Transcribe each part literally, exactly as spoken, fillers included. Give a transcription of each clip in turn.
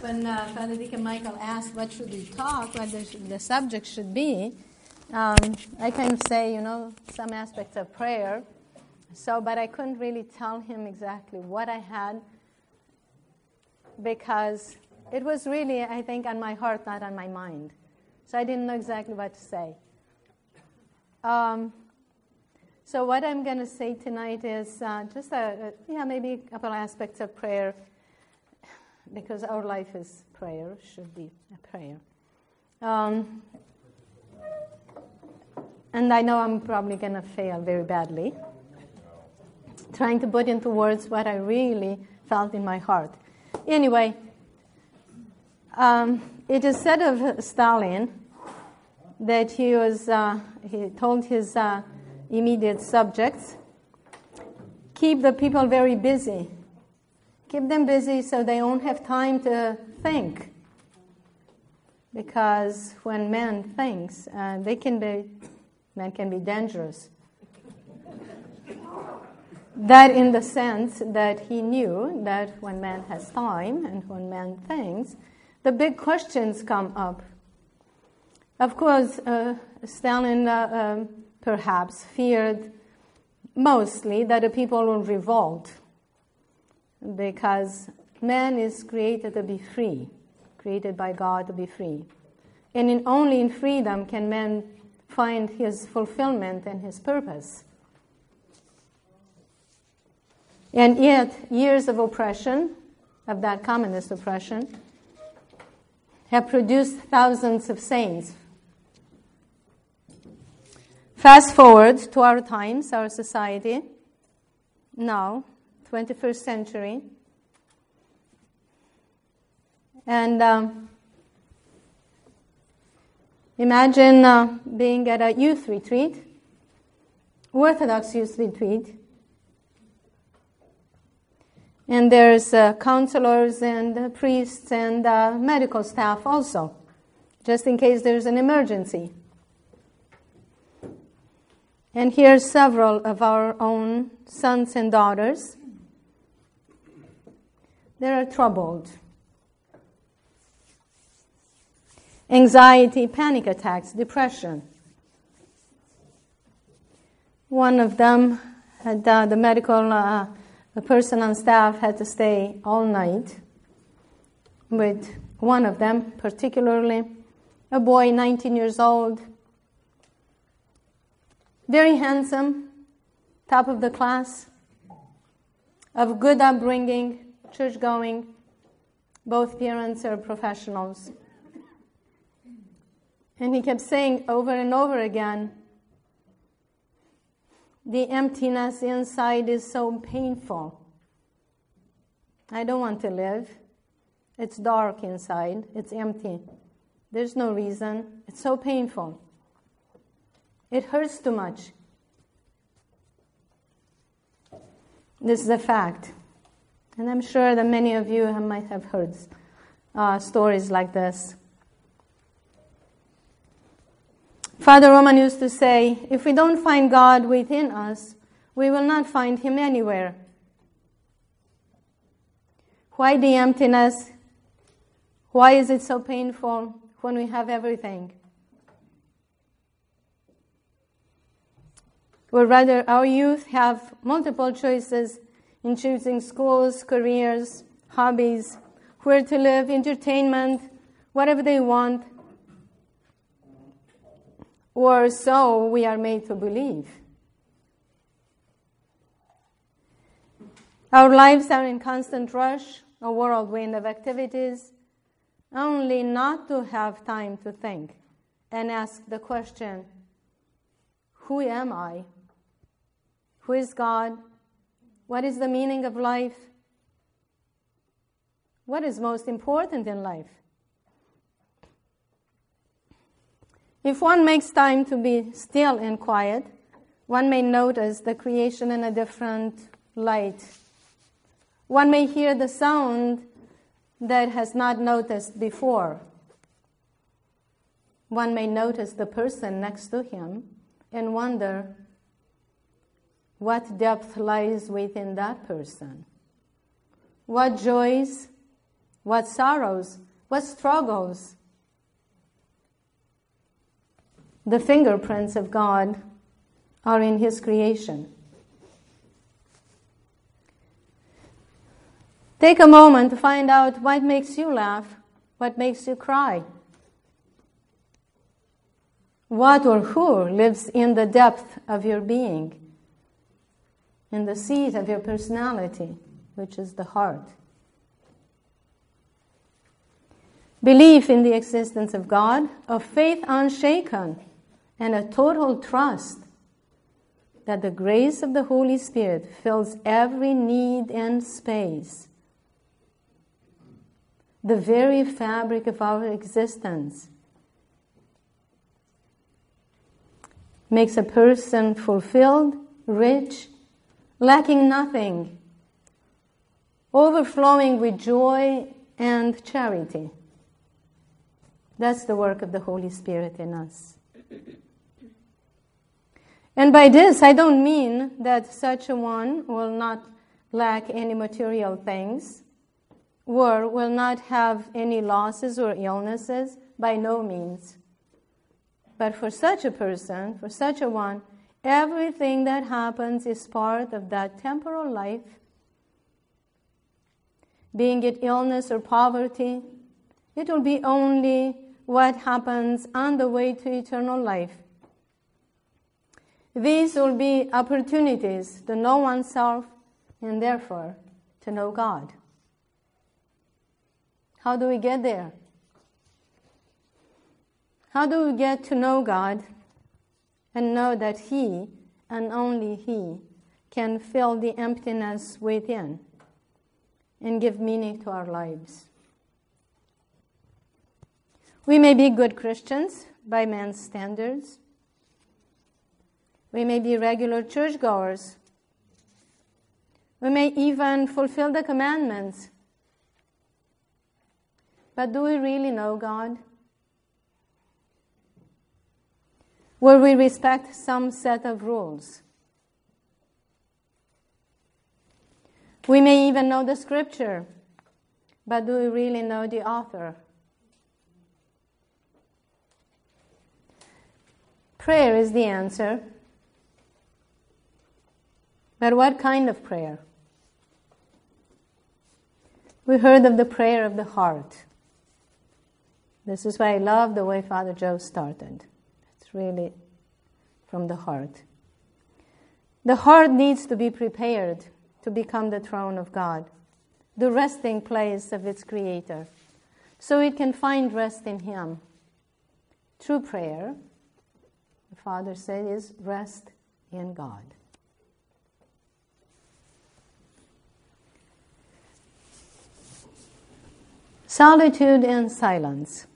when uh, Father Deacon Michael asked what should we talk, what the, the subject should be, um, I kind of say, you know, some aspects of prayer. So, but I couldn't really tell him exactly what I had because it was really, I think, on my heart, not on my mind. So I didn't know exactly what to say. Um, so what I'm going to say tonight is uh, just a, a, yeah, maybe a couple aspects of prayer, because our life is prayer, should be a prayer. Um, and I know I'm probably going to fail very badly, trying to put into words what I really felt in my heart. Anyway, um, it is said of Stalin that he was, uh, he told his uh, immediate subjects, keep the people very busy. Keep them busy so they won't have time to think. Because when man thinks, uh, they can be, man can be dangerous. That in the sense that he knew that when man has time and when man thinks, the big questions come up. Of course, uh, Stalin uh, um, perhaps feared mostly that the people will revolt, because man is created to be free, created by God to be free. And in, only in freedom can man find his fulfillment and his purpose. And yet, years of oppression, of that communist oppression, have produced thousands of saints. Fast forward to our times, our society, now, twenty-first century. And um, imagine uh, being at a youth retreat, Orthodox youth retreat, and there's uh, counselors and uh, priests and uh, medical staff also, just in case there's an emergency. And here's several of our own sons and daughters. They are troubled. Anxiety, panic attacks, depression. One of them had uh, the medical, uh, the person on staff had to stay all night with one of them, particularly a boy, nineteen years old, very handsome, top of the class, of good upbringing, church-going. Both parents are professionals. And he kept saying over and over again, the emptiness inside is so painful. I don't want to live. It's dark inside. It's empty. There's no reason. It's so painful. It hurts too much. This is a fact. And I'm sure that many of you might have heard uh, stories like this. Father Roman used to say, if we don't find God within us, we will not find Him anywhere. Why the emptiness? Why is it so painful when we have everything? Or rather, our youth have multiple choices in choosing schools, careers, hobbies, where to live, entertainment, whatever they want. Or so we are made to believe. Our lives are in constant rush, a whirlwind of activities, only not to have time to think and ask the question, who am I? Who is God? What is the meaning of life? What is most important in life? If one makes time to be still and quiet, one may notice the creation in a different light. One may hear the sound that has not noticed before. One may notice the person next to him and wonder what depth lies within that person. What joys, what sorrows, what struggles. The fingerprints of God are in His creation. Take a moment to find out what makes you laugh, what makes you cry. What or who lives in the depth of your being, in the seat of your personality, which is the heart. Belief in the existence of God, a faith unshaken, and a total trust that the grace of the Holy Spirit fills every need and space, the very fabric of our existence, makes a person fulfilled, rich, lacking nothing, overflowing with joy and charity. That's the work of the Holy Spirit in us. And by this, I don't mean that such a one will not lack any material things or will not have any losses or illnesses. By no means. But for such a person, for such a one, everything that happens is part of that temporal life. Being it illness or poverty, it will be only what happens on the way to eternal life. These will be opportunities to know oneself and therefore to know God. How do we get there? How do we get to know God and know that He and only He can fill the emptiness within and give meaning to our lives? We may be good Christians by man's standards. We may be regular churchgoers. We may even fulfill the commandments. But do we really know God? Will we respect some set of rules? We may even know the Scripture, but do we really know the author? Prayer is the answer. But what kind of prayer? We heard of the prayer of the heart. This is why I love the way Father Joe started. It's really from the heart. The heart needs to be prepared to become the throne of God, the resting place of its Creator, so it can find rest in Him. True prayer, the Father said, is rest in God. Solitude and silence.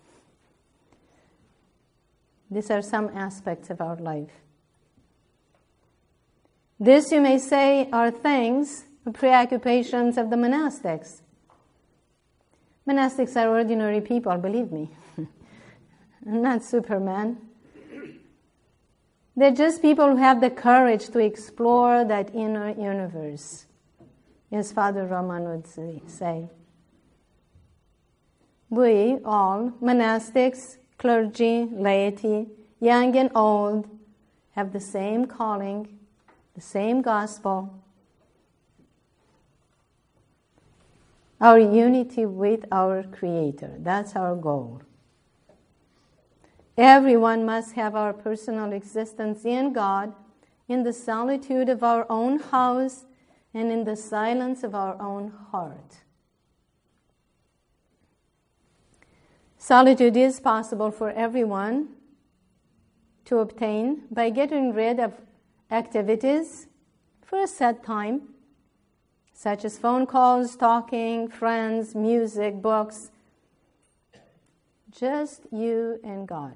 These are some aspects of our life. This, you may say, are things, preoccupations of the monastics. Monastics are ordinary people, believe me. Not Superman. They're just people who have the courage to explore that inner universe, as Father Roman would say. We all, monastics, clergy, laity, young and old, have the same calling, the same gospel, our unity with our Creator. That's our goal. Everyone must have our personal existence in God, in the solitude of our own house, and in the silence of our own heart. Solitude is possible for everyone to obtain by getting rid of activities for a set time, such as phone calls, talking, friends, music, books. Just you and God.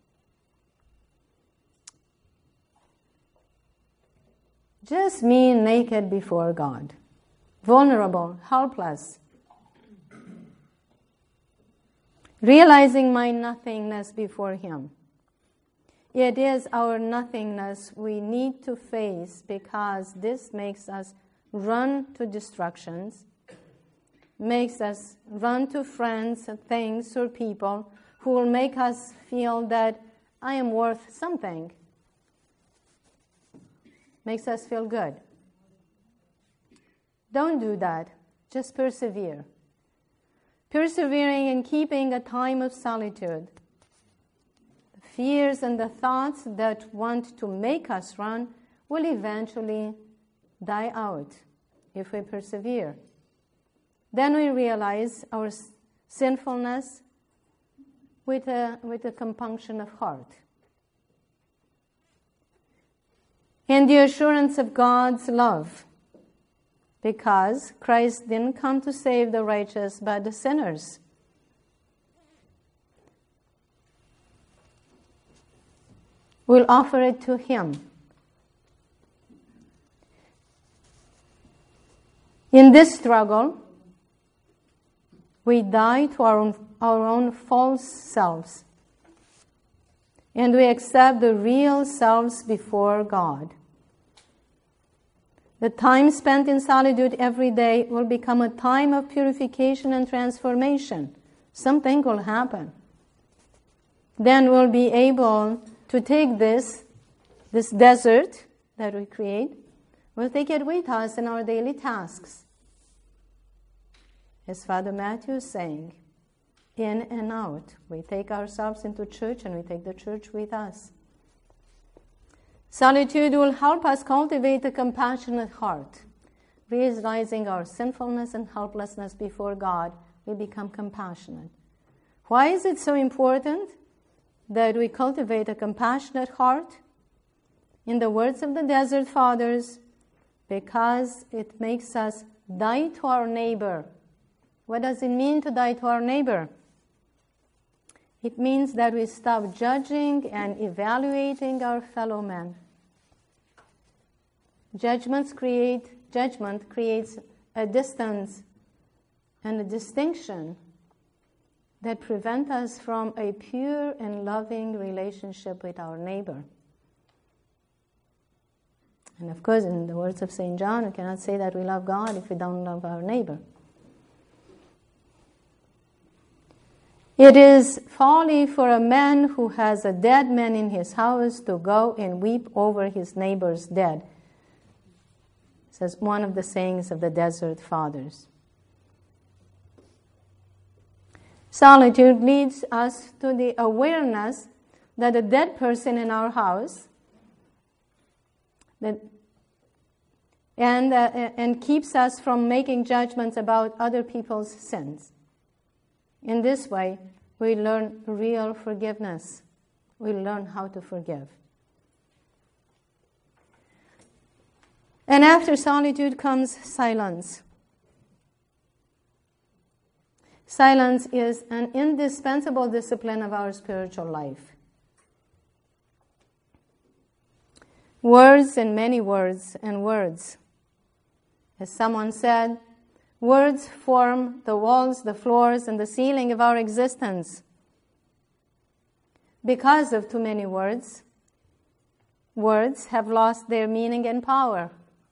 Just me naked before God, vulnerable, helpless, realizing my nothingness before Him. It is our nothingness we need to face because this makes us run to distractions, makes us run to friends, things, or people who will make us feel that I am worth something. Makes us feel good. Don't do that. Just persevere. Persevering in keeping a time of solitude. The fears and the thoughts that want to make us run will eventually die out if we persevere. Then we realize our sinfulness with a, with a compunction of heart. And the assurance of God's love, because Christ didn't come to save the righteous, but the sinners. We'll offer it to Him. In this struggle, we die to our own, our own false selves, and we accept the real selves before God. The time spent in solitude every day will become a time of purification and transformation. Something will happen. Then we'll be able to take this, this desert that we create, we'll take it with us in our daily tasks. As Father Matthew is saying, in and out. We take ourselves into church and we take the church with us. Solitude will help us cultivate a compassionate heart. Realizing our sinfulness and helplessness before God, we become compassionate. Why is it so important that we cultivate a compassionate heart? In the words of the Desert Fathers, because it makes us die to our neighbor. What does it mean to die to our neighbor? It means that we stop judging and evaluating our fellow man. Judgments create, judgment creates a distance and a distinction that prevent us from a pure and loving relationship with our neighbor. And of course, in the words of Saint John, we cannot say that we love God if we don't love our neighbor. It is folly for a man who has a dead man in his house to go and weep over his neighbor's dead, says one of the sayings of the Desert Fathers. Solitude leads us to the awareness that a dead person in our house that, and, uh, and keeps us from making judgments about other people's sins. In this way, we learn real forgiveness. We learn how to forgive. And after solitude comes silence. Silence is an indispensable discipline of our spiritual life. Words and many words and words. As someone said, words form the walls, the floors, and the ceiling of our existence. Because of too many words, words have lost their meaning and power.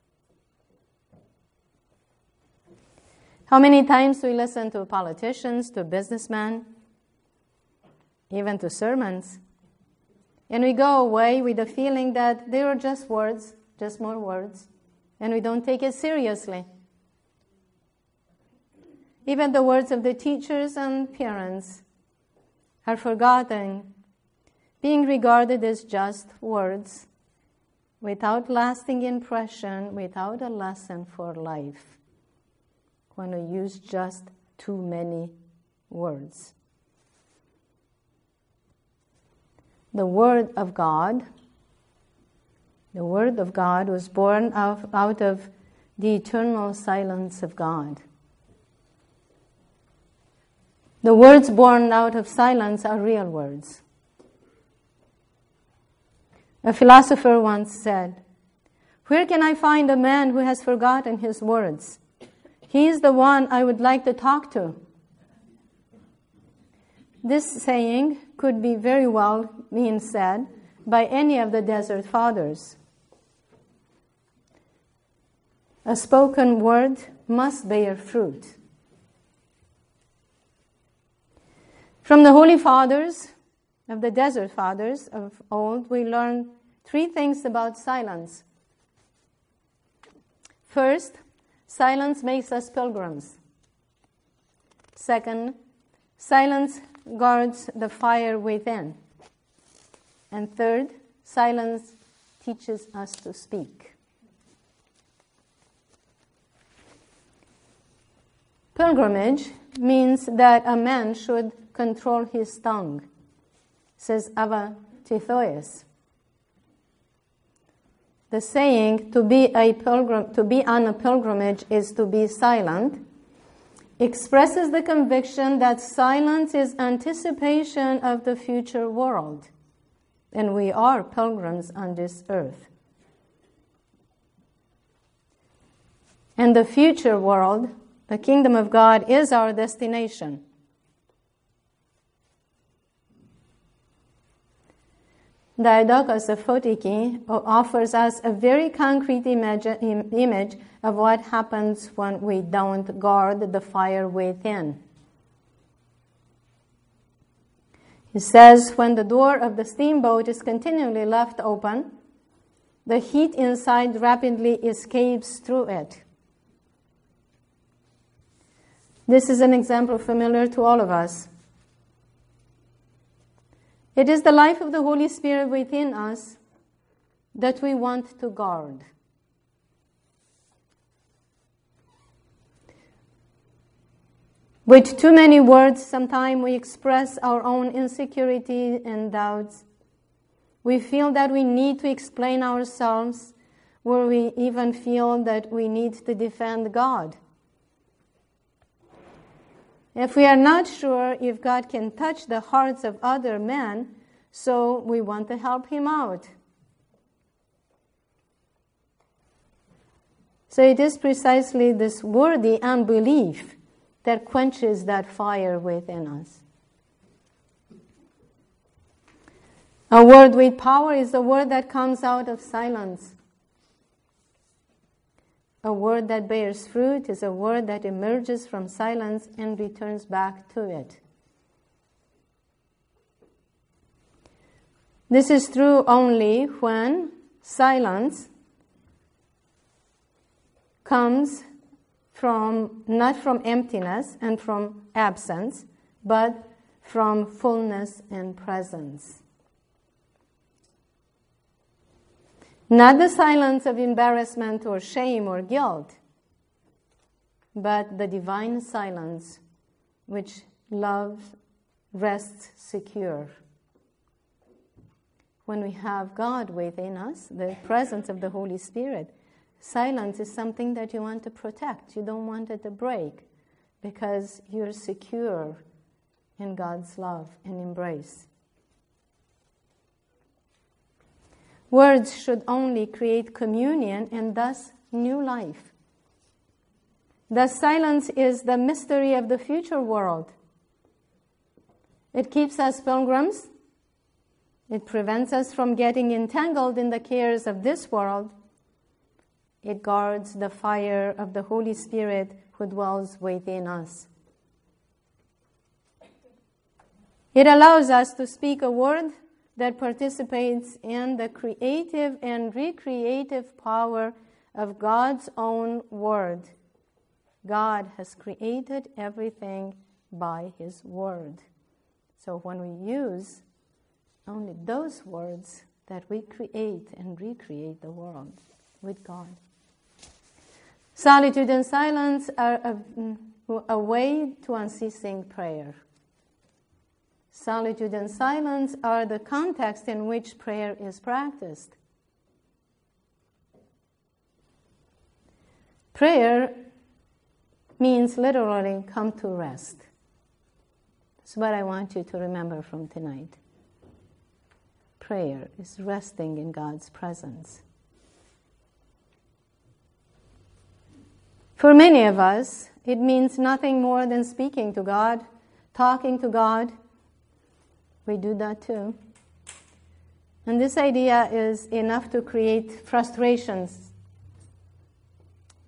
How many times we listen to politicians, to businessmen, even to sermons, and we go away with the feeling that they are just words, just more words, and we don't take it seriously. Even the words of the teachers and parents are forgotten, being regarded as just words, without lasting impression, without a lesson for life, when we use just too many words. The Word of God, the Word of God was born out, out of the eternal silence of God. The words born out of silence are real words. A philosopher once said, "Where can I find a man who has forgotten his words? He is the one I would like to talk to." This saying could be very well being said by any of the Desert Fathers. A spoken word must bear fruit. From the Holy Fathers, of the Desert Fathers of old, we learn three things about silence. First, silence makes us pilgrims. Second, silence guards the fire within. And third, silence teaches us to speak. Pilgrimage means that a man should control his tongue, says Ava Tithoeus. The saying, to be a pilgrim, to be on a pilgrimage is to be silent, expresses the conviction that silence is anticipation of the future world, and we are pilgrims on this earth. And the future world, the kingdom of God, is our destination. Diadochos of Photiki offers us a very concrete image, image of what happens when we don't guard the fire within. He says, when the door of the steamboat is continually left open, the heat inside rapidly escapes through it. This is an example familiar to all of us. It is the life of the Holy Spirit within us that we want to guard. With too many words, sometimes we express our own insecurity and doubts. We feel that we need to explain ourselves, or we even feel that we need to defend God. If we are not sure if God can touch the hearts of other men, so we want to help him out. So it is precisely this worthy unbelief that quenches that fire within us. A word with power is a word that comes out of silence. A word that bears fruit is a word that emerges from silence and returns back to it. This is true only when silence comes from, not from emptiness and from absence, but from fullness and presence. Not the silence of embarrassment or shame or guilt, but the divine silence which love rests secure. When we have God within us, the presence of the Holy Spirit, silence is something that you want to protect. You don't want it to break because you're secure in God's love and embrace. Words should only create communion and thus new life. Thus, silence is the mystery of the future world. It keeps us pilgrims. It prevents us from getting entangled in the cares of this world. It guards the fire of the Holy Spirit who dwells within us. It allows us to speak a word that participates in the creative and recreative power of God's own word. God has created everything by his word. So when we use only those words, that we create and recreate the world with God. Solitude and silence are a, a way to unceasing prayer. Solitude and silence are the context in which prayer is practiced. Prayer means literally come to rest. That's what I want you to remember from tonight. Prayer is resting in God's presence. For many of us, it means nothing more than speaking to God, talking to God. We do that too. And this idea is enough to create frustrations.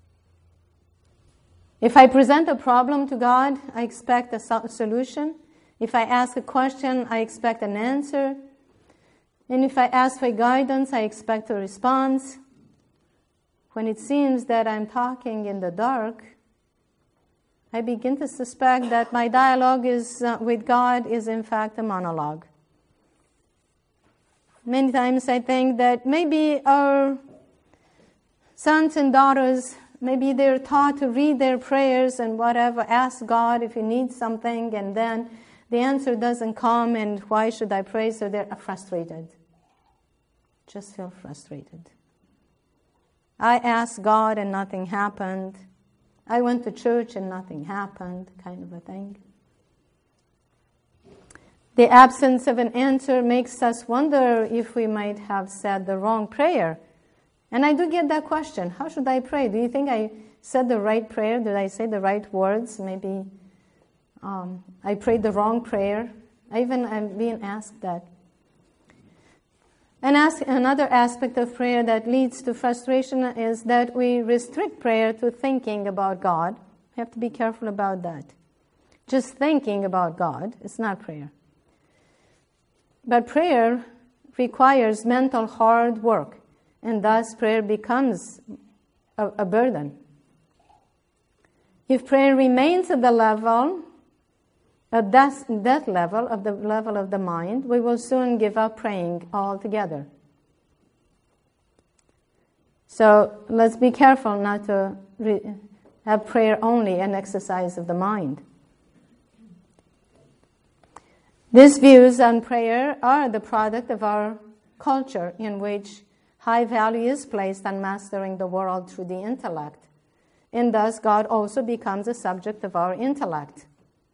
If I present a problem to God, I expect a so- solution. If I ask a question, I expect an answer. And if I ask for guidance, I expect a response. When it seems that I'm talking in the dark, I begin to suspect that my dialogue is, uh, with God is in fact a monologue. Many times I think that maybe our sons and daughters, maybe they're taught to read their prayers and whatever, ask God if you need something, and then the answer doesn't come, and why should I pray? So they're frustrated. Just feel frustrated. I asked God and nothing happened. I went to church and nothing happened, kind of a thing. The absence of an answer makes us wonder if we might have said the wrong prayer. And I do get that question. How should I pray? Do you think I said the right prayer? Did I say the right words? Maybe um, I prayed the wrong prayer. I even am being asked that. And ask, another aspect of prayer that leads to frustration is that we restrict prayer to thinking about God. We have to be careful about that. Just thinking about God is not prayer. But prayer requires mental hard work, and thus prayer becomes a, a burden. If prayer remains at the level, at that, that level, of the level of the mind, we will soon give up praying altogether. So let's be careful not to re- have prayer only an exercise of the mind. These views on prayer are the product of our culture, in which high value is placed on mastering the world through the intellect. And thus God also becomes a subject of our intellect.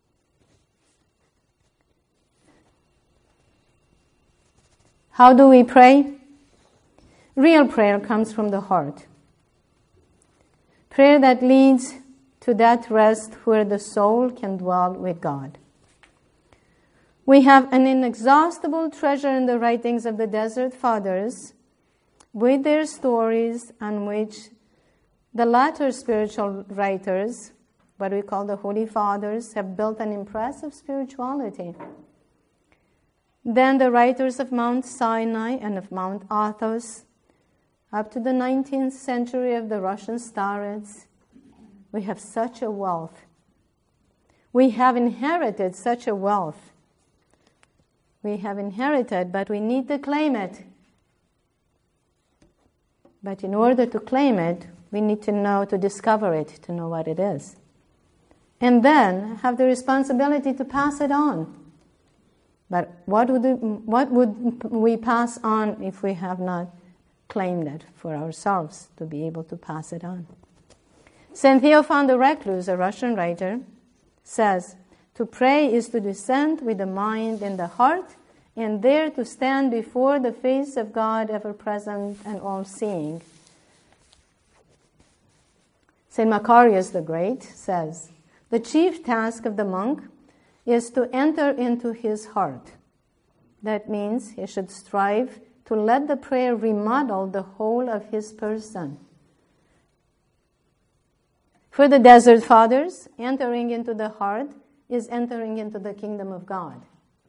How do we pray? Real prayer comes from the heart. Prayer that leads to that rest where the soul can dwell with God. We have an inexhaustible treasure in the writings of the Desert Fathers, with their stories on which the latter spiritual writers, what we call the Holy Fathers, have built an impressive spirituality. Then the writers of Mount Sinai and of Mount Athos, up to the nineteenth century of the Russian starets, we have such a wealth. We have inherited such a wealth. We have inherited, but we need to claim it. But in order to claim it, we need to know, to discover it, to know what it is. And then have the responsibility to pass it on. But what would, it, what would we pass on if we have not claimed it for ourselves to be able to pass it on? Saint Theophan the Recluse, a Russian writer, says, to pray is to descend with the mind in the heart, and there to stand before the face of God, ever-present and all-seeing. Saint Macarius the Great says, the chief task of the monk is to enter into his heart. That means he should strive to let the prayer remodel the whole of his person. For the Desert Fathers, entering into the heart is entering into the kingdom of God.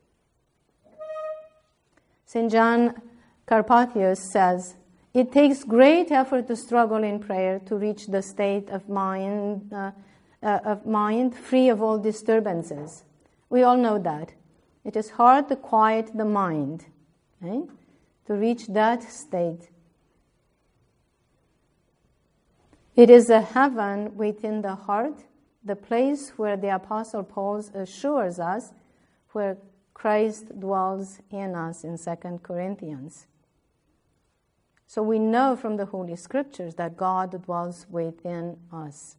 Saint John Carpathius says, it takes great effort to struggle in prayer to reach the state of mind, uh, uh, of mind free of all disturbances. We all know that. It is hard to quiet the mind, right? To reach that state. It is a heaven within the heart, the place where the Apostle Paul assures us, where Christ dwells in us in Second Corinthians. So we know from the Holy Scriptures that God dwells within us.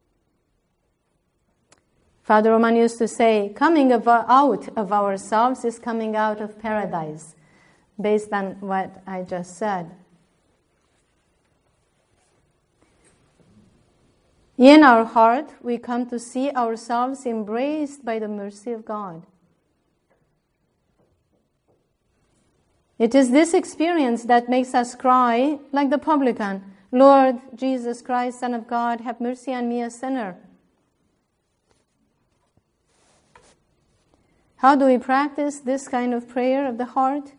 Father Roman used to say, coming of our, out of ourselves is coming out of paradise, based on what I just said. In our heart, we come to see ourselves embraced by the mercy of God. It is this experience that makes us cry, like the publican, Lord Jesus Christ, Son of God, have mercy on me, a sinner. How do we practice this kind of prayer of the heart?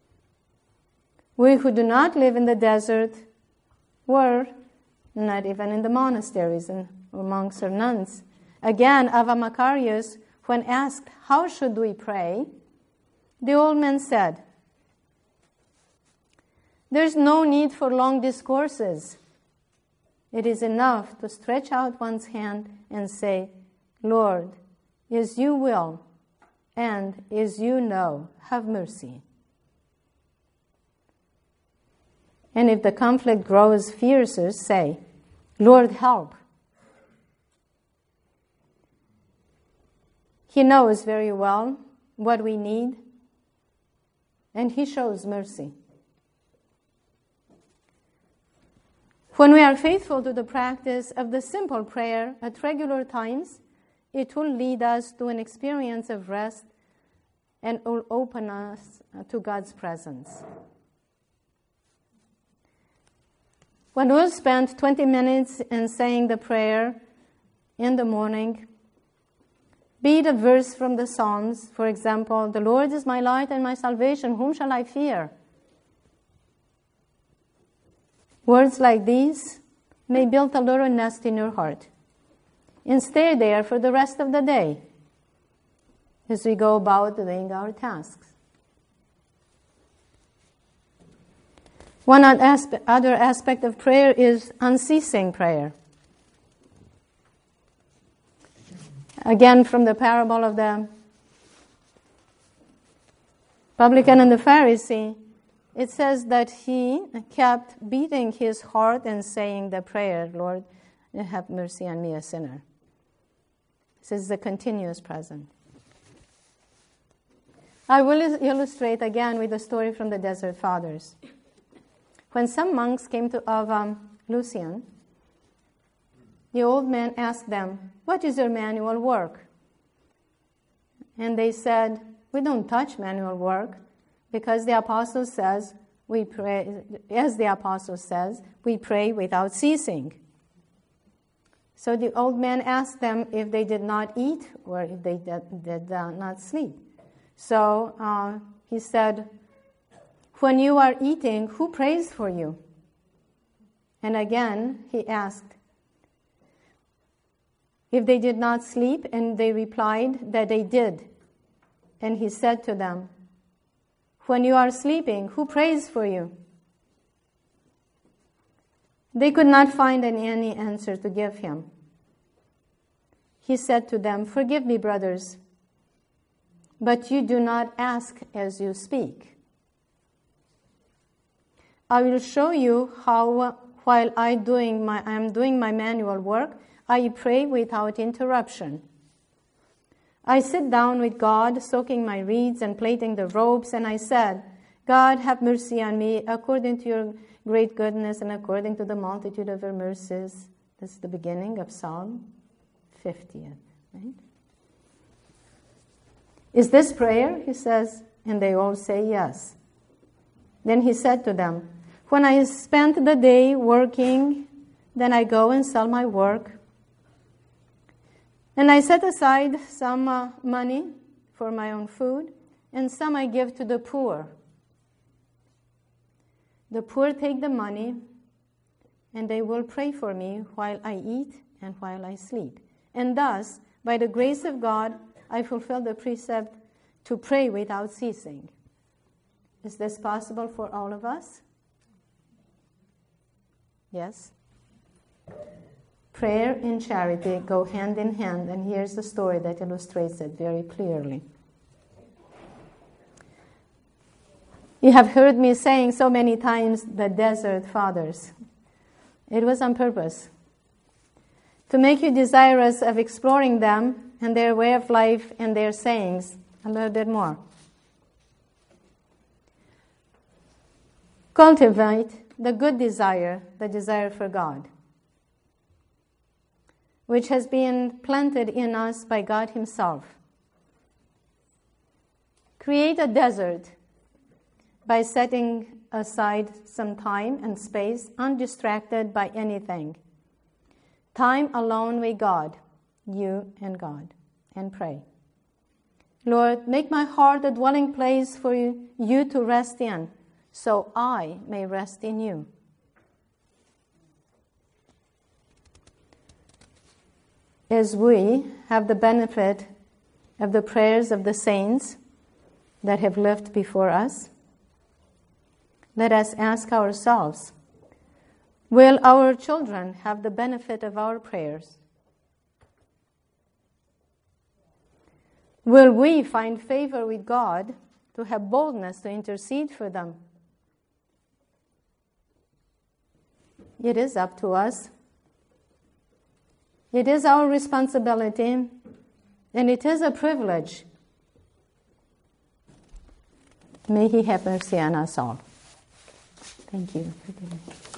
We who do not live in the desert were not even in the monasteries and or monks or nuns. Again, Ava Macarius, when asked, how should we pray? The old man said, there's no need for long discourses. It is enough to stretch out one's hand and say, Lord, as you will, and as you know, have mercy. And if the conflict grows fiercer, say, Lord, help. He knows very well what we need, and He shows mercy. When we are faithful to the practice of the simple prayer at regular times, it will lead us to an experience of rest and will open us to God's presence. When we'll spend twenty minutes in saying the prayer in the morning, be it a verse from the Psalms, for example, the Lord is my light and my salvation, whom shall I fear? Words like these may build a little nest in your heart and stay there for the rest of the day as we go about doing our tasks. One other aspect of prayer is unceasing prayer. Again, from the parable of the publican and the Pharisee, it says that he kept beating his heart and saying the prayer, Lord, have mercy on me, a sinner. This is the continuous present. I will illustrate again with a story from the Desert Fathers. When some monks came to Ava Lucian, the old man asked them, what is your manual work? And they said, we don't touch manual work because the apostle says, we pray, as the apostle says, we pray without ceasing. So the old man asked them if they did not eat or if they did, did uh, not sleep. So uh, he said, when you are eating, who prays for you? And again, he asked if they did not sleep, and they replied that they did. And he said to them, when you are sleeping, who prays for you? They could not find any answer to give him. He said to them, forgive me, brothers, but you do not ask as you speak. I will show you how, while I doing my, I am doing my manual work, I pray without interruption. I sit down with God, soaking my reeds and plaiting the robes, and I said, God, have mercy on me according to your great goodness and according to the multitude of your mercies. This is the beginning of Psalm fiftieth, right? Is this prayer? He says, and they all say yes. Then he said to them, when I spent the day working, then I go and sell my work. And I set aside some uh, money for my own food, and some I give to the poor. The poor take the money, and they will pray for me while I eat and while I sleep. And thus, by the grace of God, I fulfill the precept to pray without ceasing. Is this possible for all of us? Yes? Prayer and charity go hand in hand, and here's the story that illustrates it very clearly. You have heard me saying so many times the Desert Fathers. It was on purpose, to make you desirous of exploring them and their way of life and their sayings a little bit more. Cultivate the good desire, the desire for God, which has been planted in us by God Himself. Create a desert by setting aside some time and space, undistracted by anything. Time alone with God, you and God, and pray. Lord, make my heart a dwelling place for you, you to rest in, so I may rest in you. As we have the benefit of the prayers of the saints that have lived before us, let us ask ourselves, will our children have the benefit of our prayers? Will we find favor with God to have boldness to intercede for them? It is up to us. It is our responsibility, and it is a privilege. May He have mercy on us all. Thank you.